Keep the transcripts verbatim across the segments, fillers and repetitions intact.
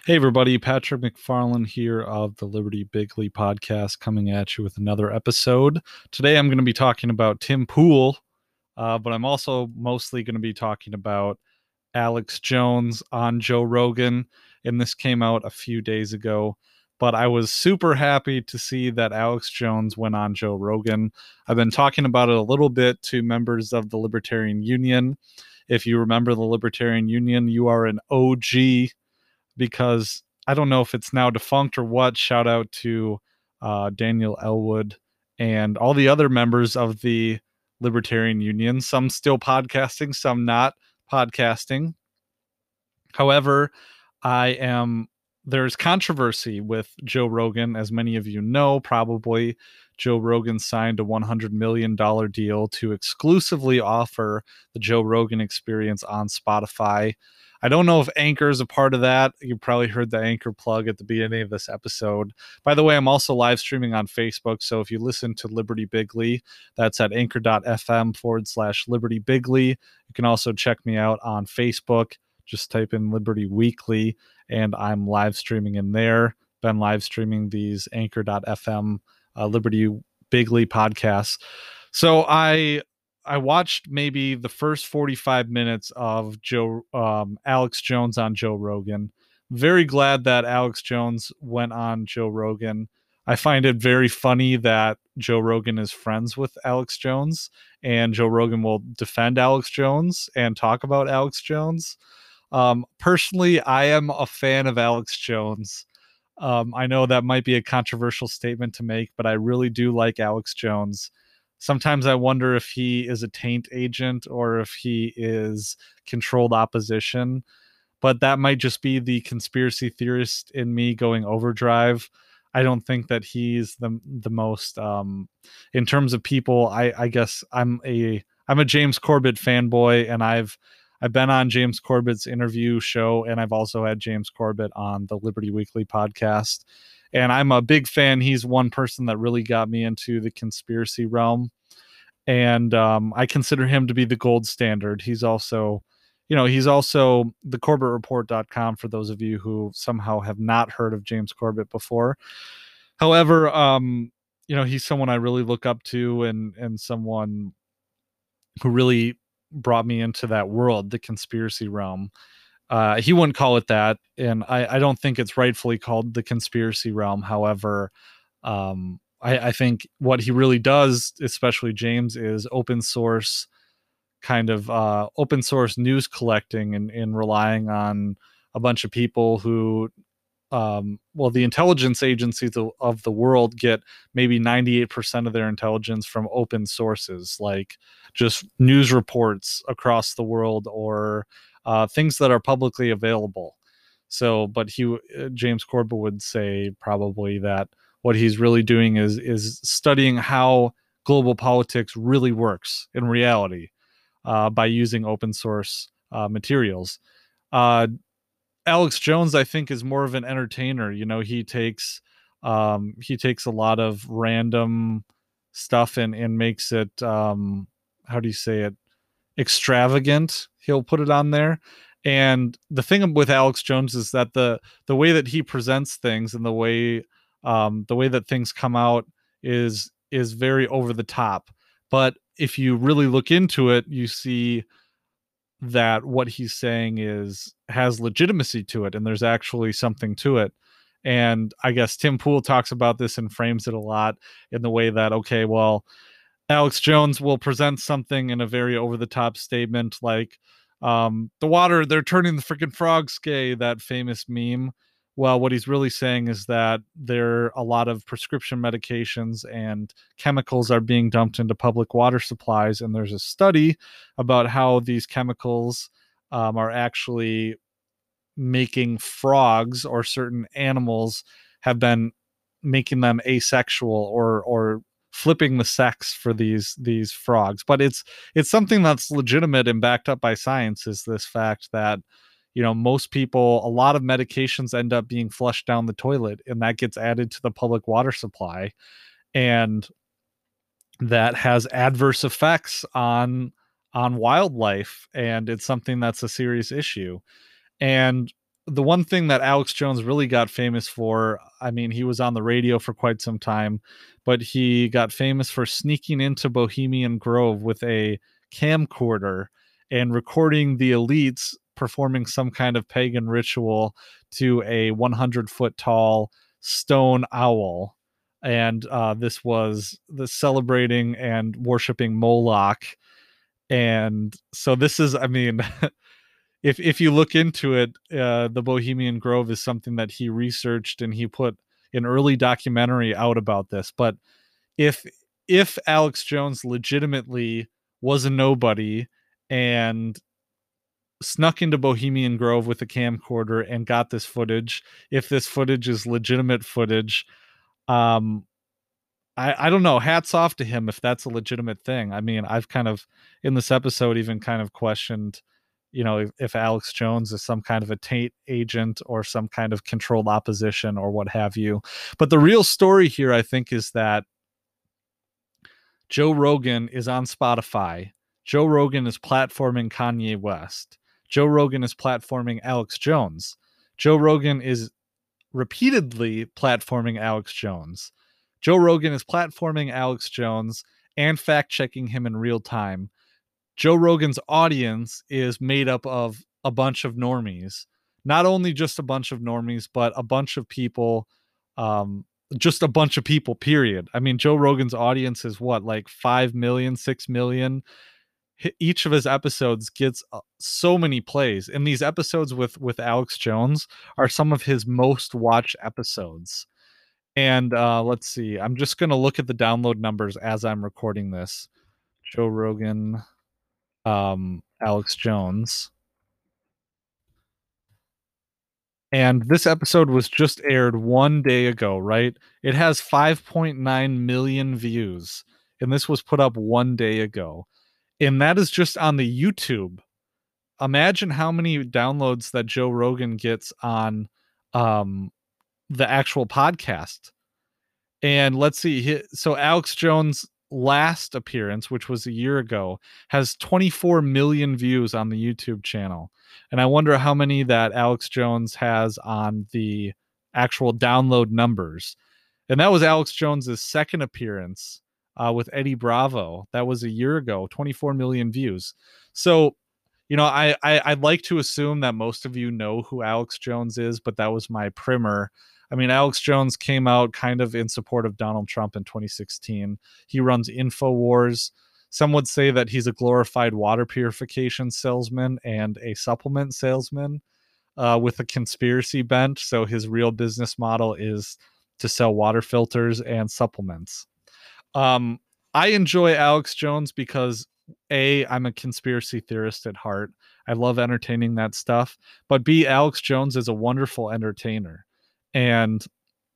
Hey, everybody. Patrick McFarland here of the Liberty Bigly podcast coming at you with another episode. Today, I'm going to be talking about Tim Pool, uh, but I'm also mostly going to be talking about Alex Jones on Joe Rogan. And this came out a few days ago, but I was super happy to see that Alex Jones went on Joe Rogan. I've been talking about it a little bit to members of the Libertarian Union. If you remember the Libertarian Union, you are an O G because I don't know if it's now defunct or what. Shout out to uh, Daniel Elwood and all the other members of the Libertarian Union, some still podcasting, some not podcasting. However, I am there's controversy with Joe Rogan, as many of you know, probably. Joe Rogan signed a one hundred million dollars deal to exclusively offer the Joe Rogan experience on Spotify. I don't know if Anchor is a part of that. You probably heard the Anchor plug at the beginning of this episode. By the way, I'm also live streaming on Facebook. So if you listen to Liberty Bigly, that's at anchor.fm forward slash Liberty Bigly. You can also check me out on Facebook. Just type in Liberty Weekly, and I'm live streaming in there. Been live streaming these anchor.fm uh, Liberty Bigly podcasts. So I I watched maybe the first forty-five minutes of Joe um, Alex Jones on Joe Rogan. Very glad that Alex Jones went on Joe Rogan. I find it very funny that Joe Rogan is friends with Alex Jones, and Joe Rogan will defend Alex Jones and talk about Alex Jones. Um, personally, I am a fan of Alex Jones. Um, I know that might be a controversial statement to make, but I really do like Alex Jones. Sometimes I wonder if he is a taint agent or if he is controlled opposition, but that might just be the conspiracy theorist in me going overdrive. I don't think that he's the the most um, in terms of people. I, I guess I'm a I'm a James Corbett fanboy, and I've I've been on James Corbett's interview show, and I've also had James Corbett on the Liberty Weekly podcast. And I'm a big fan. He's one person that really got me into the conspiracy realm. And um, I consider him to be the gold standard. He's also, you know, he's also the corbett report dot com for those of you who somehow have not heard of James Corbett before. However, um, you know, he's someone I really look up to, and and someone who really brought me into that world, the conspiracy realm. Uh, he wouldn't call it that, and I, I don't think it's rightfully called the conspiracy realm. However, um, I, I think what he really does, especially James, is open source kind of uh, open source news collecting and, and relying on a bunch of people who um, well, the intelligence agencies of, of the world get maybe ninety-eight percent of their intelligence from open sources, like just news reports across the world or uh, things that are publicly available. So, but he, uh, James Corbett would say probably that what he's really doing is is studying how global politics really works in reality uh, by using open source uh, materials. Uh, Alex Jones, I think, is more of an entertainer. You know, he takes um, he takes a lot of random stuff and and makes it um, how do you say it extravagant. He'll put it on there. And the thing with Alex Jones is that the the way that he presents things and the way um, the way that things come out is is very over the top. But if you really look into it, you see that what he's saying is has legitimacy to it and there's actually something to it. And I guess Tim Pool talks about this and frames it a lot in the way that, okay, well, Alex Jones will present something in a very over the top statement like um, the water, they're turning the freaking frogs gay, that famous meme. Well, what he's really saying is that there are a lot of prescription medications and chemicals are being dumped into public water supplies. And there's a study about how these chemicals um, are actually making frogs or certain animals have been making them asexual or or flipping the sex for these these frogs. But it's it's something that's legitimate and backed up by science, is this fact that you know most people, a lot of medications end up being flushed down the toilet and that gets added to the public water supply, and that has adverse effects on on wildlife, and it's something that's a serious issue. And the one thing that Alex Jones really got famous for, I mean, he was on the radio for quite some time, but he got famous for sneaking into Bohemian Grove with a camcorder and recording the elites performing some kind of pagan ritual to a one hundred foot tall stone owl. And uh, this was the celebrating and worshiping Moloch. And so this is, I mean, if if you look into it, uh, the Bohemian Grove is something that he researched, and he put an early documentary out about this. But if if Alex Jones legitimately was a nobody and snuck into Bohemian Grove with a camcorder and got this footage, if this footage is legitimate footage, um, I, I don't know. Hats off to him if that's a legitimate thing. I mean, I've kind of in this episode even kind of questioned, you know, if, if Alex Jones is some kind of a taint agent or some kind of controlled opposition or what have you. But the real story here, I think, is that Joe Rogan is on Spotify. Joe Rogan is platforming Kanye West. Joe Rogan is platforming Alex Jones. Joe Rogan is repeatedly platforming Alex Jones. Joe Rogan is platforming Alex Jones and fact checking him in real time. Joe Rogan's audience is made up of a bunch of normies, not only just a bunch of normies, but a bunch of people, um, just a bunch of people, period. I mean, Joe Rogan's audience is what, like five million, six million? Each of his episodes gets uh, so many plays, and these episodes with with Alex Jones are some of his most watched episodes. And uh, let's see, I'm just going to look at the download numbers as I'm recording this. Joe Rogan, um, Alex Jones. And this episode was just aired one day ago, right? It has five point nine million views, and this was put up one day ago. And that is just on the YouTube. Imagine how many downloads that Joe Rogan gets on um, the actual podcast. And let's see. So Alex Jones' last appearance, which was a year ago, has twenty-four million views on the YouTube channel. And I wonder how many that Alex Jones has on the actual download numbers. And that was Alex Jones's second appearance uh, with Eddie Bravo. That was a year ago, twenty-four million views. So, you know, I, I I'd like to assume that most of you know who Alex Jones is, but that was my primer. I mean, Alex Jones came out kind of in support of Donald Trump in twenty sixteen. He runs InfoWars. Some would say that he's a glorified water purification salesman and a supplement salesman uh, with a conspiracy bent. So his real business model is to sell water filters and supplements. Um, I enjoy Alex Jones because A, I'm a conspiracy theorist at heart. I love entertaining that stuff. But B, Alex Jones is a wonderful entertainer. And,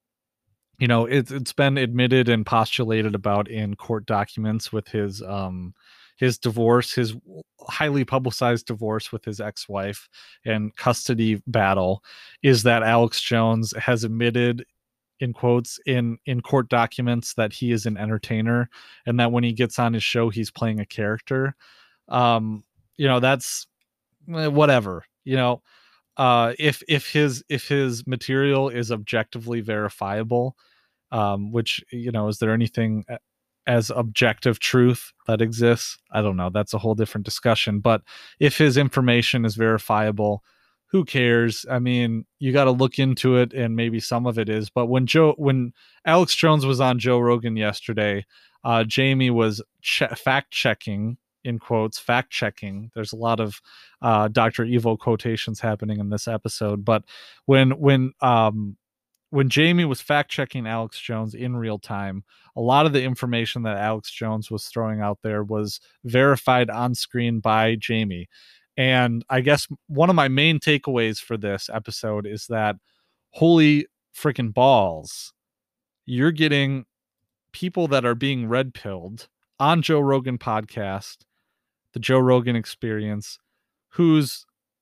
you know, it's it's been admitted and postulated about in court documents with his um his divorce, his highly publicized divorce with his ex-wife and custody battle, is that Alex Jones has admitted in quotes in in court documents that he is an entertainer, and that when he gets on his show he's playing a character. Um you know, that's eh, whatever, you know. Uh if if his if his material is objectively verifiable, um which, you know, is there anything as objective truth that exists? I don't know, that's a whole different discussion. But if his information is verifiable, who cares? I mean, you got to look into it, and maybe some of it is. But when Joe, when Alex Jones was on Joe Rogan yesterday, uh, Jamie was che- fact checking, in quotes, fact checking. There's a lot of uh, Doctor Evil quotations happening in this episode. But when when um, when Jamie was fact checking Alex Jones in real time, a lot of the information that Alex Jones was throwing out there was verified on screen by Jamie. And I guess one of my main takeaways for this episode is that, holy freaking balls, you're getting people that are being red pilled on Joe Rogan podcast, the Joe Rogan Experience, whose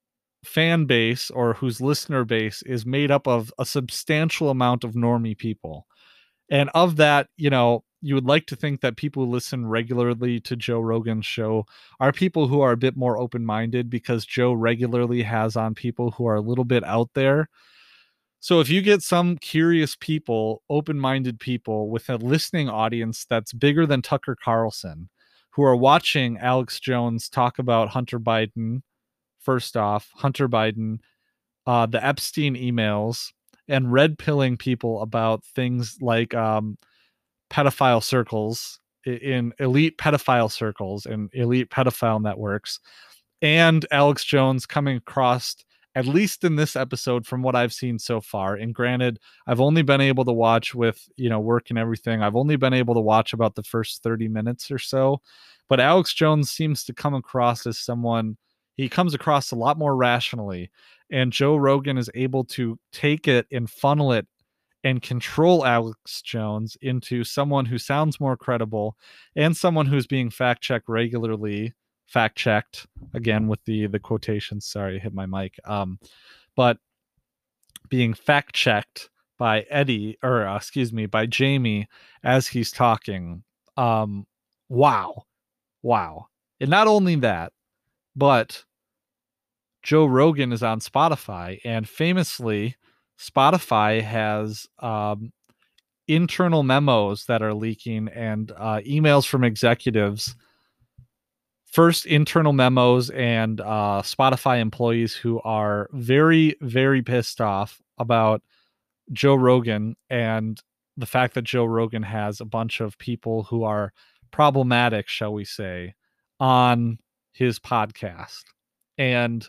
fan base or whose listener base is made up of a substantial amount of normie people. And of that, you know, you would like to think that people who listen regularly to Joe Rogan's show are people who are a bit more open-minded, because Joe regularly has on people who are a little bit out there. So if you get some curious people, open-minded people with a listening audience that's bigger than Tucker Carlson, who are watching Alex Jones talk about Hunter Biden, first off, Hunter Biden, uh, the Epstein emails, and red pilling people about things like um, pedophile circles, in elite pedophile circles and elite pedophile networks, and Alex Jones coming across, at least in this episode from what I've seen so far. And granted, I've only been able to watch with, you know, work and everything. I've only been able to watch about the first thirty minutes or so, but Alex Jones seems to come across as someone, he comes across a lot more rationally, and Joe Rogan is able to take it and funnel it and control Alex Jones into someone who sounds more credible and someone who's being fact checked regularly, fact checked again with the the quotations. Sorry, I hit my mic. Um, but being fact checked by Eddie, or uh, excuse me, by Jamie as he's talking. Um, wow, wow. And not only that, but Joe Rogan is on Spotify, and famously, Spotify has um, internal memos that are leaking, and uh, emails from executives. First, internal memos and uh, Spotify employees who are very, very pissed off about Joe Rogan and the fact that Joe Rogan has a bunch of people who are problematic, shall we say, on his podcast. And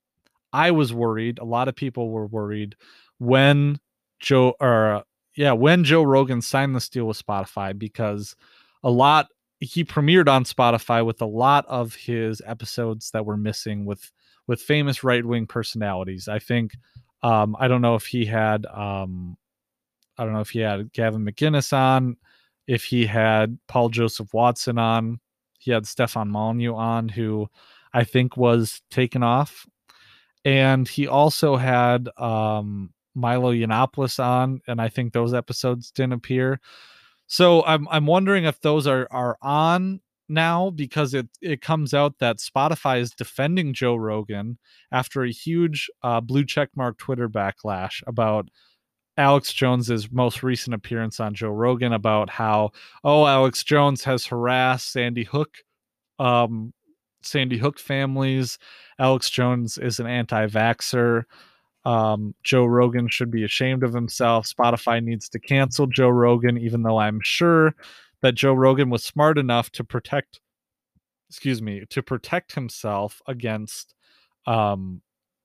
I was worried. A lot of people were worried when Joe, or yeah, when Joe Rogan signed this deal with Spotify, because a lot, he premiered on Spotify with a lot of his episodes that were missing with with famous right wing personalities. I think, um, I don't know if he had, um, I don't know if he had Gavin McInnes on, if he had Paul Joseph Watson on, he had Stefan Molyneux on, who I think was taken off, and he also had um, Milo Yiannopoulos on, and I think those episodes didn't appear. So I'm I'm wondering if those are are on now, because it it comes out that Spotify is defending Joe Rogan after a huge uh, blue checkmark Twitter backlash about Alex Jones's most recent appearance on Joe Rogan, about how, oh, Alex Jones has harassed Sandy Hook um Sandy Hook families. Alex Jones is an anti-vaxxer. Um, Joe Rogan should be ashamed of himself. Spotify needs to cancel Joe Rogan, even though I'm sure that Joe Rogan was smart enough to protect, excuse me, to protect himself against um,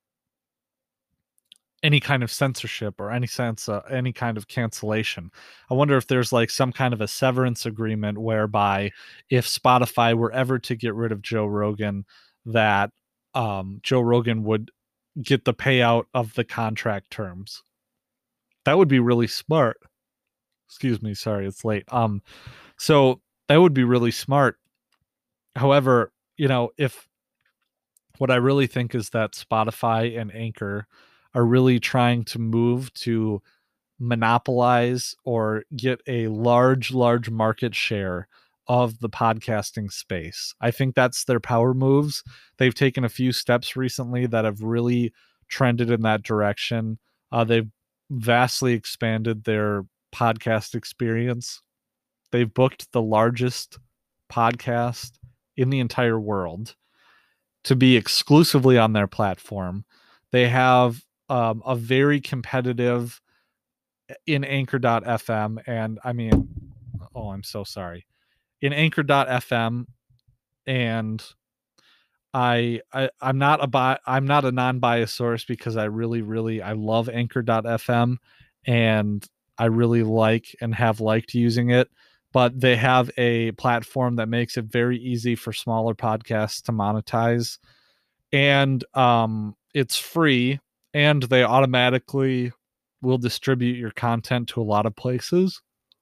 any kind of censorship or any sense, uh, any kind of cancellation. I wonder if there's like some kind of a severance agreement whereby if Spotify were ever to get rid of Joe Rogan, that um, Joe Rogan would get the payout of the contract terms. That would be really smart. Excuse me, sorry, it's late. Um, so that would be really smart. However, you know, if what I really think is that Spotify and Anchor are really trying to move to monopolize or get a large, large market share of the podcasting space. I think that's their power moves. They've taken a few steps recently that have really trended in that direction. Uh, they've vastly expanded their podcast experience. They've booked the largest podcast in the entire world to be exclusively on their platform. They have um, a very competitive in anchor dot f m, and I mean, oh, I'm so sorry, in anchor dot f m, and I, I I'm not a bi- I'm not a non-biased source, because I really really I love anchor dot f m, and I really like and have liked using it, but they have a platform that makes it very easy for smaller podcasts to monetize, and um it's free, and they automatically will distribute your content to a lot of places.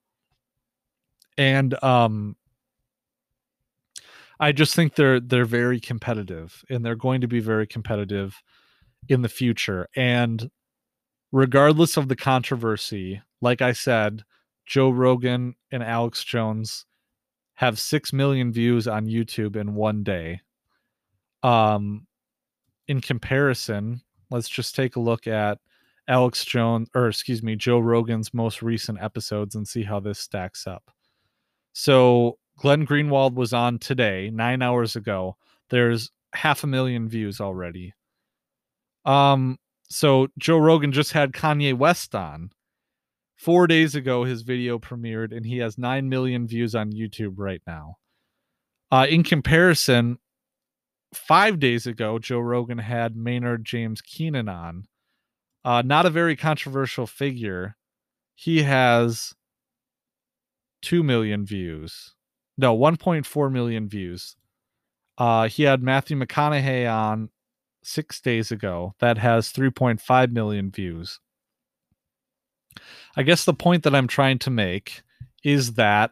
And um I just think they're they're very competitive, and they're going to be very competitive in the future. And regardless of the controversy, like I said, Joe Rogan and Alex Jones have six million views on YouTube in one day. Um, in comparison, let's just take a look at Alex Jones, or excuse me, Joe Rogan's most recent episodes and see how this stacks up. So Glenn Greenwald was on today, nine hours ago. There's half a million views already. Um, so Joe Rogan just had Kanye West on. Four days ago, his video premiered, and he has nine million views on YouTube right now. Uh, in comparison, five days ago, Joe Rogan had Maynard James Keenan on. Uh, not a very controversial figure. He has two million views. No, one point four million views. Uh, he had Matthew McConaughey on six days ago. That has three point five million views. I guess the point that I'm trying to make is that...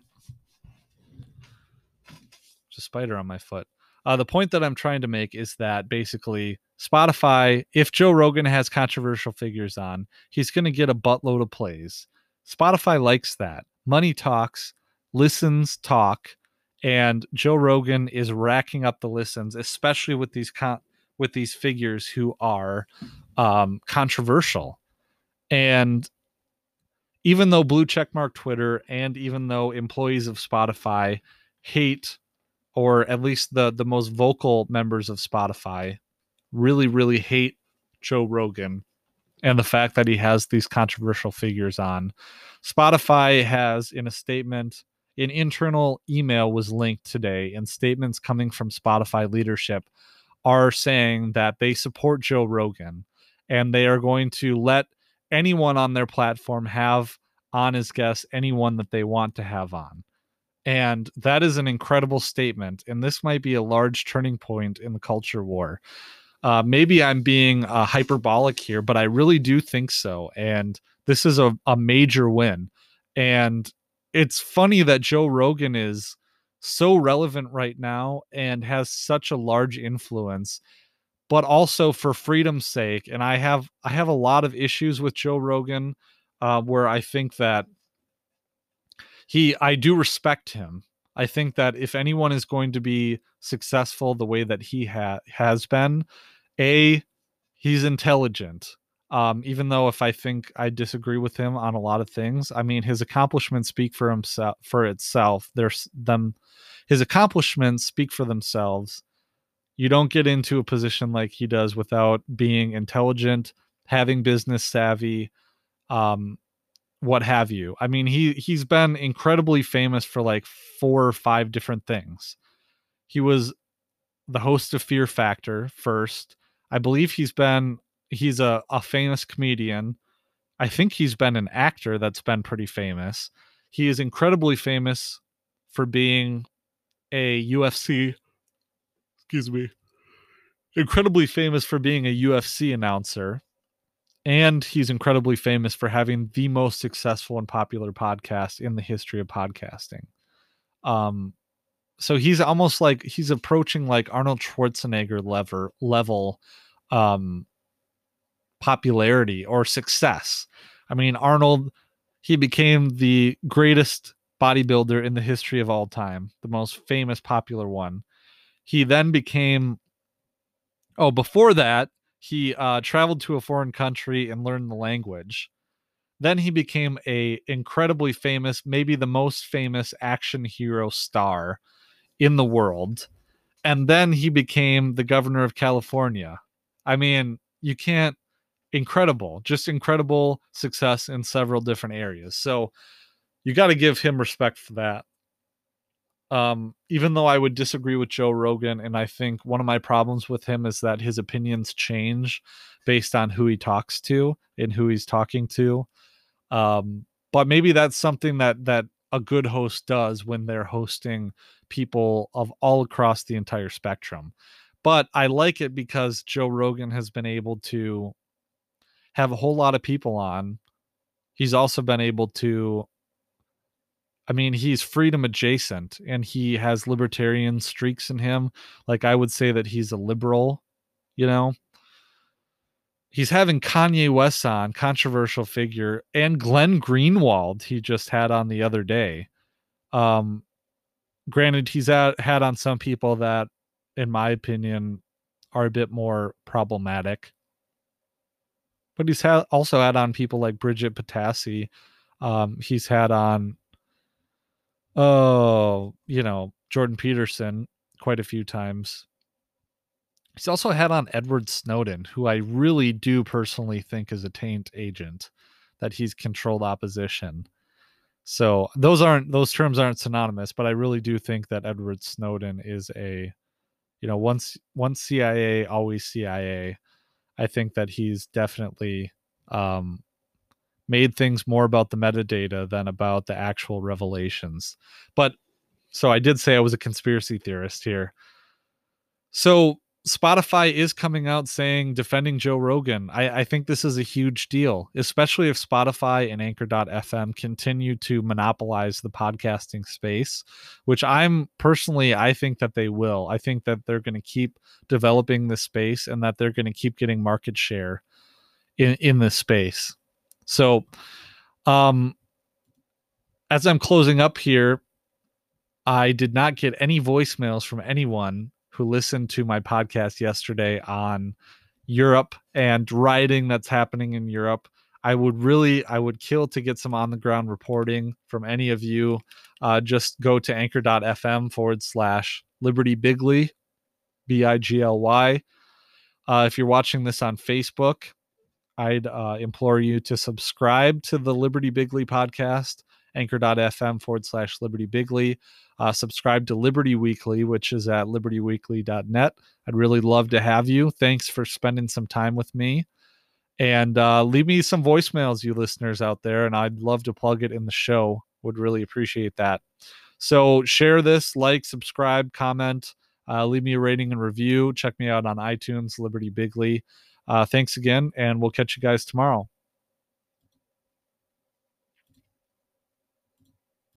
There's a spider on my foot. Uh, the point that I'm trying to make is that basically Spotify, if Joe Rogan has controversial figures on, he's going to get a buttload of plays. Spotify likes that. Money talks, listens talk, and Joe Rogan is racking up the listens, especially with these con- with these figures who are um, controversial. And even though blue checkmark Twitter and even though employees of Spotify hate, or at least the the most vocal members of Spotify really, really hate Joe Rogan and the fact that he has these controversial figures on, Spotify has, in a statement, an internal email was linked today, and statements coming from Spotify leadership are saying that they support Joe Rogan and they are going to let anyone on their platform have on as guests anyone that they want to have on. And that is an incredible statement. And this might be a large turning point in the culture war. Uh, maybe I'm being uh, hyperbolic here, but I really do think so. And this is a, a major win. And it's funny that Joe Rogan is so relevant right now and has such a large influence, but also for freedom's sake. And I have I have a lot of issues with Joe Rogan, uh, where I think that he I do respect him. I think that if anyone is going to be successful the way that he ha- has been, A, he's intelligent. Um, even though if I think I disagree with him on a lot of things, I mean, his accomplishments speak for himself for itself. There's them, his accomplishments speak for themselves. You don't get into a position like he does without being intelligent, having business savvy, um, what have you. I mean, he he's been incredibly famous for like four or five different things. He was the host of Fear Factor first. I believe he's been he's a, a famous comedian. I think he's been an actor that's been pretty famous. He is incredibly famous for being a U F C, excuse me, incredibly famous for being a U F C announcer. And he's incredibly famous for having the most successful and popular podcast in the history of podcasting. Um, so he's almost like he's approaching like Arnold Schwarzenegger level level um, popularity or success. I mean, Arnold, he became the greatest bodybuilder in the history of all time, the most famous, popular one. He then became, oh, before that, he uh, traveled to a foreign country and learned the language. Then he became a incredibly famous, maybe the most famous action hero star in the world. And then he became the governor of California. I mean, you can't, incredible, just incredible success in several different areas. So you got to give him respect for that. Um, even though I would disagree with Joe Rogan, and I think one of my problems with him is that his opinions change based on who he talks to and who he's talking to. Um, but maybe that's something that that a good host does when they're hosting people of all across the entire spectrum. But I like it because Joe Rogan has been able to have a whole lot of people on. He's also been able to, I mean, he's freedom adjacent and he has libertarian streaks in him. Like I would say that he's a liberal, you know? he's having Kanye West on, controversial figure, and Glenn Greenwald he just had on the other day. Um, granted, he's at, had on some people that, in my opinion, are a bit more problematic. But he's had, also had on people like Bridget Potassi. Um, he's had on, oh, you know, Jordan Peterson quite a few times. He's also had on Edward Snowden, who I really do personally think is a taint agent, that he's controlled opposition. So those aren't those terms aren't synonymous, but I really do think that Edward Snowden is a, you know, once once C I A, always C I A. I think that he's definitely um, made things more about the metadata than about the actual revelations. But so I did say I was a conspiracy theorist here. So Spotify is coming out saying defending Joe Rogan. I, I think this is a huge deal, especially if Spotify and Anchor dot F M continue to monopolize the podcasting space, which I'm personally, I think that they will. I think that they're going to keep developing this space and that they're going to keep getting market share in, in this space. So um, as I'm closing up here, I did not get any voicemails from anyone who listened to my podcast yesterday on Europe and rioting that's happening in Europe. I would really, I would kill to get some on the ground reporting from any of you. Uh, just go to anchor dot F M forward slash Liberty Bigly, B I G L Y. Uh, if you're watching this on Facebook, I'd uh, implore you to subscribe to the Liberty Bigly podcast, anchor dot F M forward slash Liberty Bigly. Uh, subscribe to Liberty Weekly, which is at liberty weekly dot net. I'd really love to have you. Thanks for spending some time with me. And uh, leave me some voicemails, you listeners out there, and I'd love to plug it in the show. Would really appreciate that. So share this, like, subscribe, comment, uh, leave me a rating and review. Check me out on iTunes, Liberty Bigly. Uh, thanks again, and we'll catch you guys tomorrow.